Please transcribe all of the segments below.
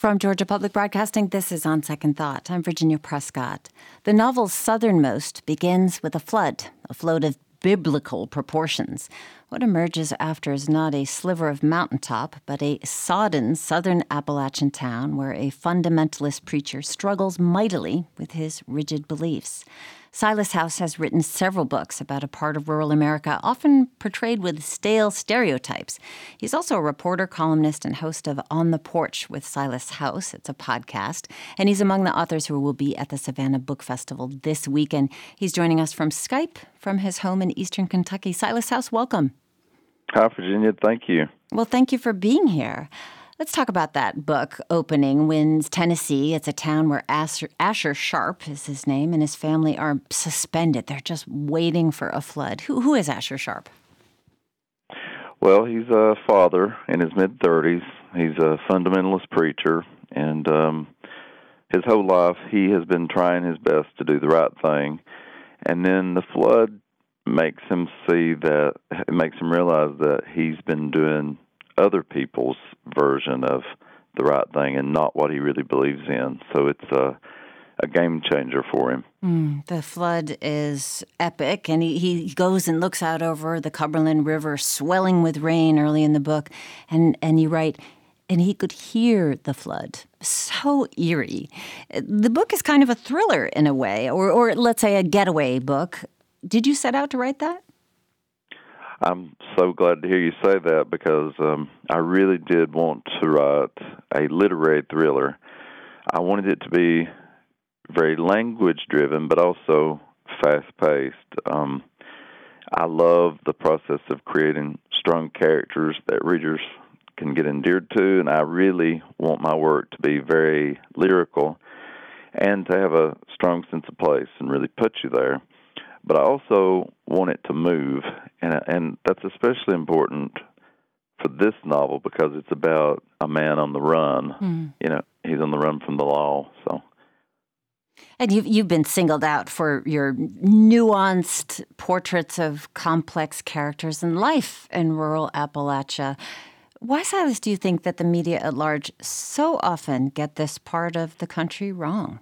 From Georgia Public Broadcasting, this is On Second Thought. I'm Virginia Prescott. The novel's southernmost begins with a flood of biblical proportions. What emerges after is not a sliver of mountaintop, but a sodden southern Appalachian town where a fundamentalist preacher struggles mightily with his rigid beliefs. Silas House has written several books about a part of rural America often portrayed with stale stereotypes. He's also a reporter, columnist, and host of On the Porch with Silas House. It's a podcast. And he's among the authors who will be at the Savannah Book Festival this weekend. He's joining us from Skype from his home in eastern Kentucky. Silas House, welcome. Hi, Virginia. Thank you. Well, thank you for being here. Let's talk about that book, Opening Winds, Tennessee. It's a town where Asher Sharp is his name, and his family are suspended. They're just waiting for a flood. Who is Asher Sharp? Well, he's a father in his mid-30s. He's a fundamentalist preacher, and his whole life he has been trying his best to do the right thing. And then the flood makes him realize that he's been doing other people's version of the right thing and not what he really believes in. So it's a game changer for him. The flood is epic, and he goes and looks out over the Cumberland River swelling with rain early in the book, and you write, and he could hear the flood. So eerie. The book is kind of a thriller in a way, or let's say a getaway book. Did you set out to write that? I'm so glad to hear you say that because I really did want to write a literary thriller. I wanted it to be very language-driven, but also fast-paced. I love the process of creating strong characters that readers can get endeared to, and I really want my work to be very lyrical and to have a strong sense of place and really put you there. But I also want it to move, and that's especially important for this novel because it's about a man on the run. You know, he's on the run from the law. So, and you've been singled out for your nuanced portraits of complex characters and life in rural Appalachia. Why, Silas, do you think that the media at large so often get this part of the country wrong?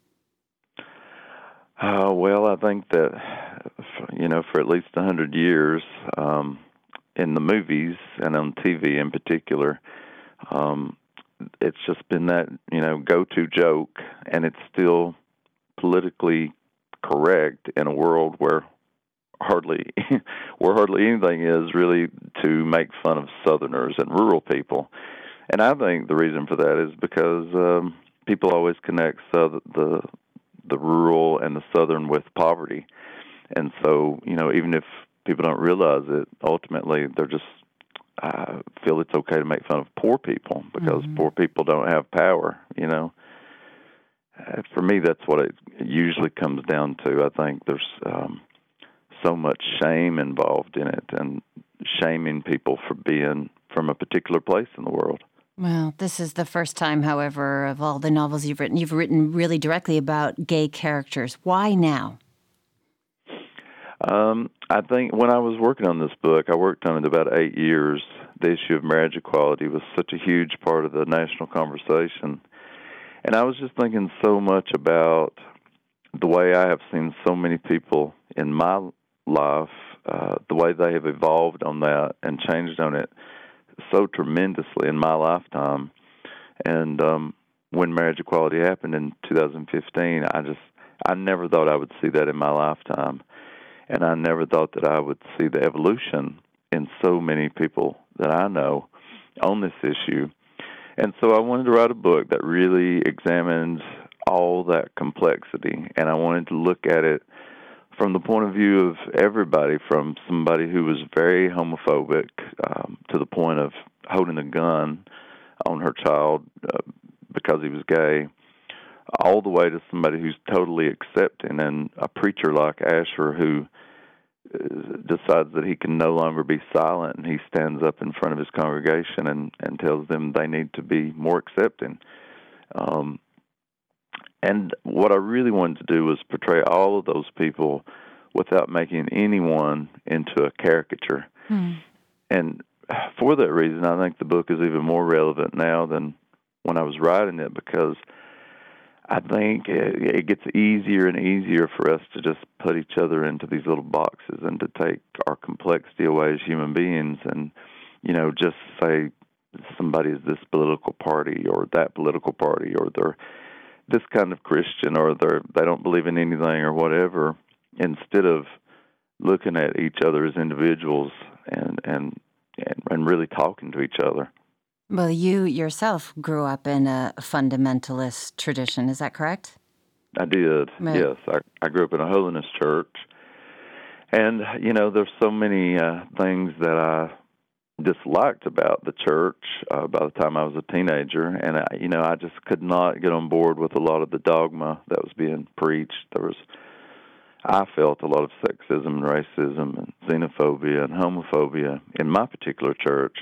Well, I think that, for at least 100 years, in the movies and on TV in particular, it's just been that, go-to joke, and it's still politically correct in a world where hardly anything is really to make fun of Southerners and rural people. And I think the reason for that is because people always connect the rural and the Southern with poverty. And so, even if people don't realize it, ultimately they're just feel it's okay to make fun of poor people because poor people don't have power, For me, that's what it usually comes down to. I think there's so much shame involved in it and shaming people for being from a particular place in the world. Well, this is the first time, however, of all the novels you've written really directly about gay characters. Why now? I think when I was working on this book, I worked on it about 8 years. The issue of marriage equality was such a huge part of the national conversation. And I was just thinking so much about the way I have seen so many people in my life, the way they have evolved on that and changed on it so tremendously in my lifetime. And when marriage equality happened in 2015, I never thought I would see that in my lifetime. And I never thought that I would see the evolution in so many people that I know on this issue. And so I wanted to write a book that really examines all that complexity. And I wanted to look at it from the point of view of everybody, from somebody who was very homophobic to the point of holding a gun on her child because he was gay, all the way to somebody who's totally accepting, and a preacher like Asher who decides that he can no longer be silent, and he stands up in front of his congregation and tells them they need to be more accepting. And what I really wanted to do was portray all of those people without making anyone into a caricature. And for that reason, I think the book is even more relevant now than when I was writing it, because I think it gets easier and easier for us to just put each other into these little boxes and to take our complexity away as human beings and, just say somebody is this political party or that political party, or they're this kind of Christian, or they don't believe in anything or whatever, instead of looking at each other as individuals and really talking to each other. Well, you yourself grew up in a fundamentalist tradition, is that correct? I did, Right. yes. I grew up in a holiness church, and, there's so many things that I disliked about the church by the time I was a teenager, and, I just could not get on board with a lot of the dogma that was being preached. I felt a lot of sexism and racism and xenophobia and homophobia in my particular church.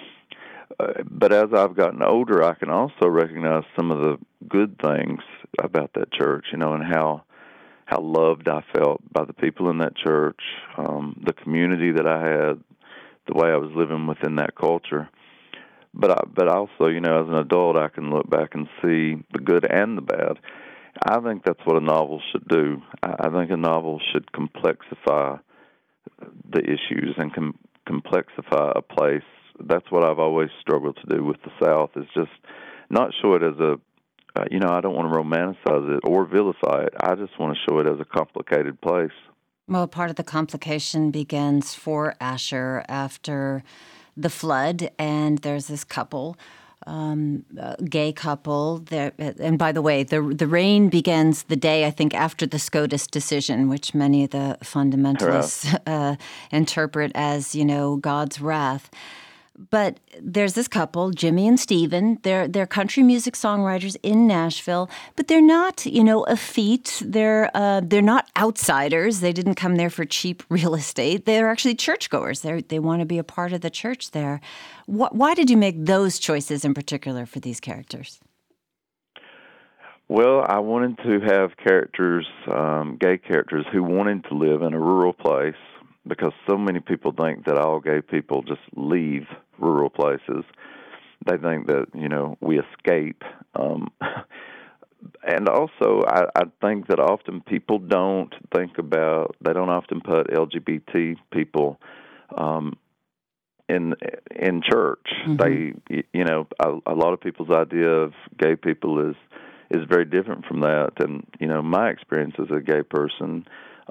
But as I've gotten older, I can also recognize some of the good things about that church, and how loved I felt by the people in that church, the community that I had, the way I was living within that culture. But also, as an adult, I can look back and see the good and the bad. I think that's what a novel should do. I think a novel should complexify the issues and complexify a place. That's what I've always struggled to do with the South, is just not show it as a, I don't want to romanticize it or vilify it. I just want to show it as a complicated place. Well, part of the complication begins for Asher after the flood, and there's this couple, a gay couple. There, and by the way, the rain begins the day, I think, after the SCOTUS decision, which many of the fundamentalists interpret as, God's wrath. But there's this couple, Jimmy and Stephen. They're country music songwriters in Nashville, but they're not, effete. They're not outsiders. They didn't come there for cheap real estate. They're actually churchgoers. They want to be a part of the church there. Why did you make those choices in particular for these characters? Well, I wanted to have characters, gay characters, who wanted to live in a rural place, because so many people think that all gay people just leave rural places. They think that, we escape. And also, I think that often people they don't often put LGBT people in church. Mm-hmm. A lot of people's idea of gay people is very different from that. And, my experience as a gay person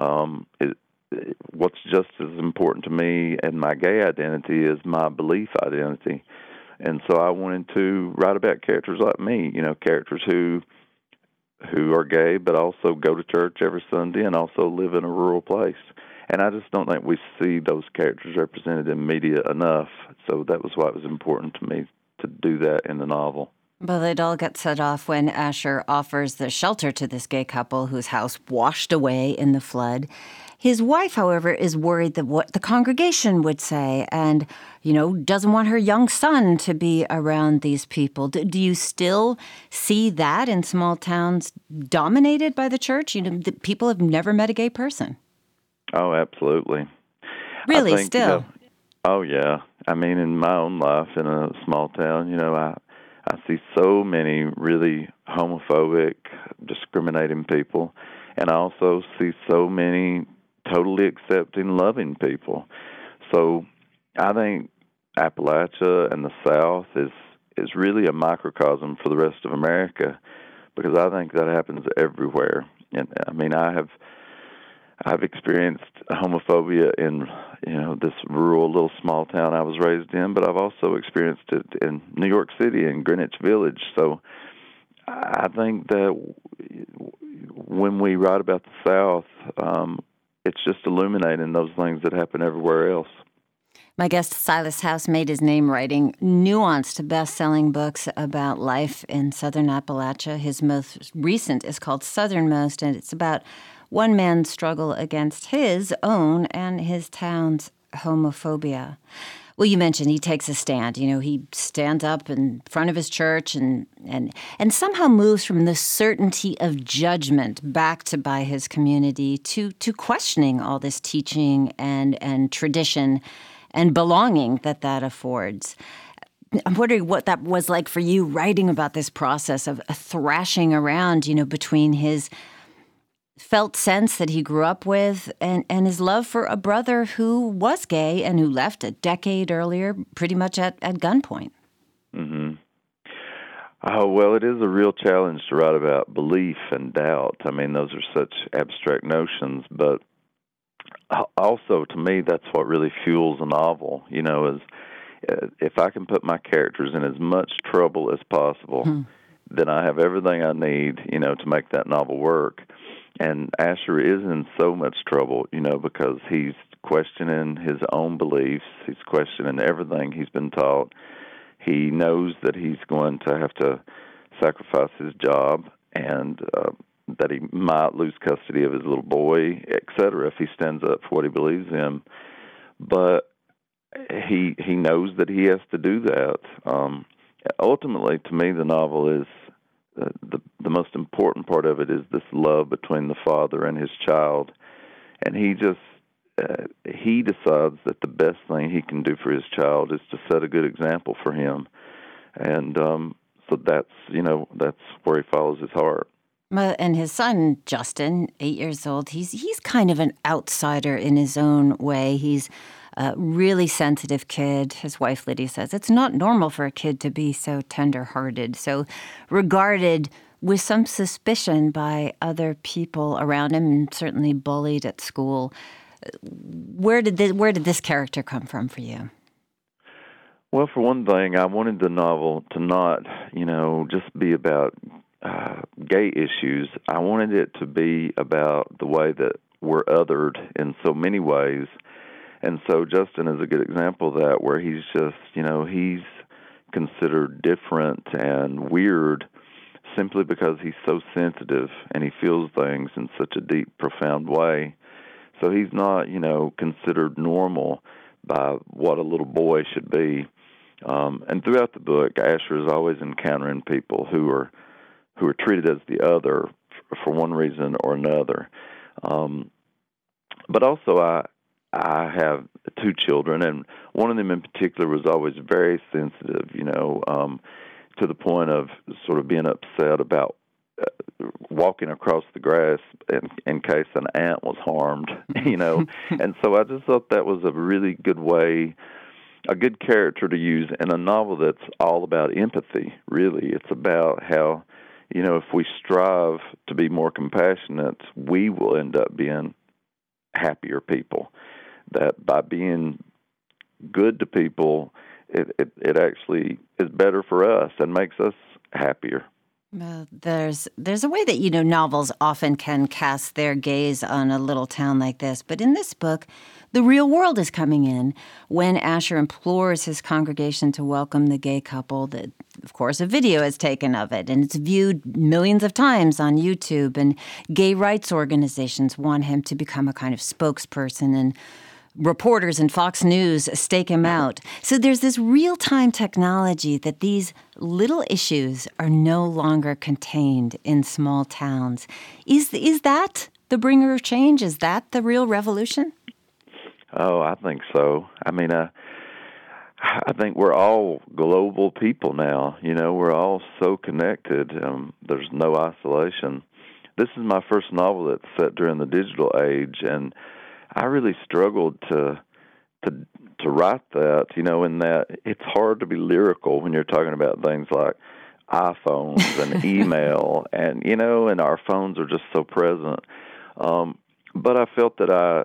what's just as important to me and my gay identity is my belief identity. And so I wanted to write about characters like me, characters who are gay but also go to church every Sunday and also live in a rural place. And I just don't think we see those characters represented in media enough. So that was why it was important to me to do that in the novel. Well, it all gets set off when Asher offers the shelter to this gay couple whose house washed away in the flood. His wife, however, is worried that what the congregation would say and, doesn't want her young son to be around these people. Do you still see that in small towns dominated by the church? The people have never met a gay person. Oh, absolutely. Really, still? Oh, yeah. I mean, in my own life in a small town, I see so many really homophobic, discriminating people, and I also see so many totally accepting, loving people. So I think Appalachia and the South is really a microcosm for the rest of America, because I think that happens everywhere. And I mean, I've experienced homophobia in this rural little small town I was raised in, but I've also experienced it in New York City and Greenwich Village. So I think that when we write about the South, it's just illuminating those things that happen everywhere else. My guest, Silas House, made his name writing nuanced, best-selling books about life in southern Appalachia. His most recent is called Southernmost, and it's about one man's struggle against his own and his town's homophobia. Well, you mentioned he takes a stand. He stands up in front of his church and somehow moves from the certainty of judgment backed by his community to questioning all this teaching and tradition and belonging that affords. I'm wondering what that was like for you, writing about this process of thrashing around, between his felt sense that he grew up with and his love for a brother who was gay and who left a decade earlier, pretty much at gunpoint. Mm-hmm. Oh, well, it is a real challenge to write about belief and doubt. I mean, those are such abstract notions, but also, to me, that's what really fuels a novel, is if I can put my characters in as much trouble as possible, then I have everything I need, to make that novel work. And Asher is in so much trouble, because he's questioning his own beliefs. He's questioning everything he's been taught. He knows that he's going to have to sacrifice his job and that he might lose custody of his little boy, et cetera, if he stands up for what he believes in. But he knows that he has to do that. Ultimately, to me, the novel is the most important part of it is this love between the father and his child, and he decides that the best thing he can do for his child is to set a good example for him, and so that's where he follows his heart. And his son, Justin, 8 years old, he's kind of an outsider in his own way. He's a really sensitive kid. His wife, Lydia, says it's not normal for a kid to be so tender-hearted, so regarded with some suspicion by other people around him, and certainly bullied at school. Where did this character come from for you? Well, for one thing, I wanted the novel to not, just be about gay issues. I wanted it to be about the way that we're othered in so many ways. And so Justin is a good example of that, where he's just, he's considered different and weird simply because he's so sensitive and he feels things in such a deep, profound way. So he's not, considered normal by what a little boy should be. And throughout the book, Asher is always encountering people who are treated as the other for one reason or another. But also, I have two children, and one of them in particular was always very sensitive, to the point of sort of being upset about walking across the grass in case an ant was harmed, And so I just thought that was a really good way, a good character to use in a novel that's all about empathy, really. It's about how, if we strive to be more compassionate, we will end up being happier people. That by being good to people, it actually is better for us and makes us happier. Well, there's a way that, novels often can cast their gaze on a little town like this. But in this book, the real world is coming in when Asher implores his congregation to welcome the gay couple. That, of course, a video is taken of it, and it's viewed millions of times on YouTube. And gay rights organizations want him to become a kind of spokesperson, and reporters in Fox News stake him out. So there's this real-time technology that these little issues are no longer contained in small towns. Is that the bringer of change? Is that the real revolution? Oh, I think so. I mean, I think we're all global people now. We're all so connected. There's no isolation. This is my first novel that's set during the digital age, and I really struggled to write that, in that it's hard to be lyrical when you're talking about things like iPhones and email and, and our phones are just so present. But I felt that I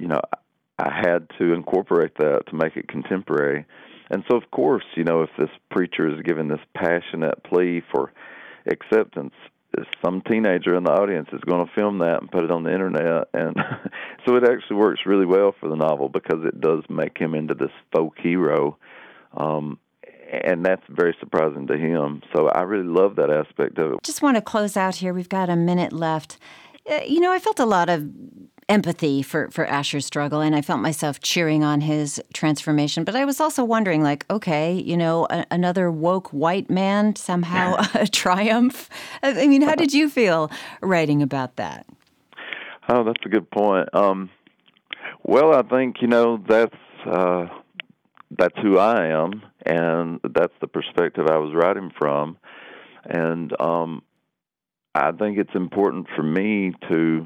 had to incorporate that to make it contemporary. And so, of course, if this preacher is giving this passionate plea for acceptance, some teenager in the audience is going to film that and put it on the internet. And so it actually works really well for the novel because it does make him into this folk hero. And that's very surprising to him. So I really love that aspect of it. Just want to close out here. We've got a minute left. I felt a lot of empathy for Asher's struggle, and I felt myself cheering on his transformation. But I was also wondering, okay, another woke white man, somehow a triumph. I mean, how did you feel writing about that? Oh, that's a good point. Well, I think, that's that's who I am, and that's the perspective I was writing from. And I think it's important for me to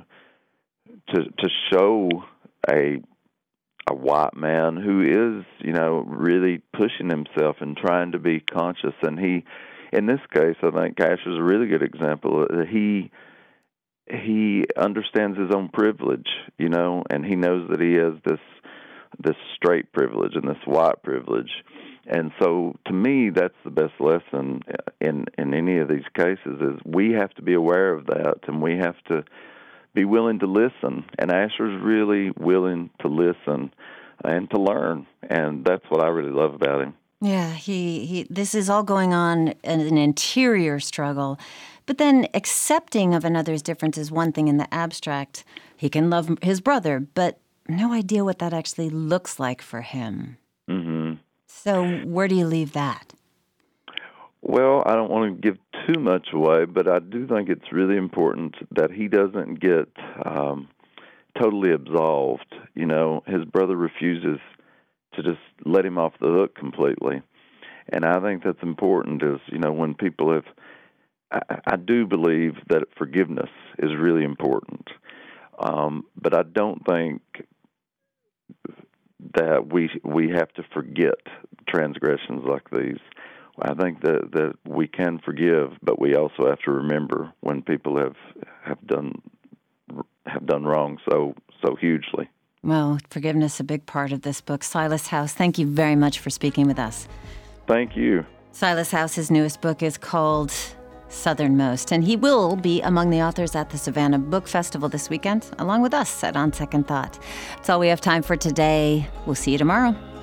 show a white man who is, really pushing himself and trying to be conscious. And he, in this case, I think Asher's a really good example. He understands his own privilege, and he knows that he has this straight privilege and this white privilege. And so, to me, that's the best lesson in any of these cases is we have to be aware of that, and we have to be willing to listen. And Asher's really willing to listen and to learn, and that's what I really love about him. Yeah, he this is all going on in an interior struggle. But then accepting of another's difference is one thing in the abstract. He can love his brother, but no idea what that actually looks like for him. Mm-hmm. So where do you leave that? Well, I don't want to give too much away, but I do think it's really important that he doesn't get totally absolved. His brother refuses to just let him off the hook completely. And I think that's important is, when people have... I do believe that forgiveness is really important. But I don't think that we have to forget transgressions like these. I think that we can forgive, but we also have to remember when people have done wrong so hugely. Well, forgiveness is a big part of this book. Silas House, thank you very much for speaking with us. Thank you. Silas House's newest book is called Southernmost, and he will be among the authors at the Savannah Book Festival this weekend, along with us at On Second Thought. That's all we have time for today. We'll see you tomorrow.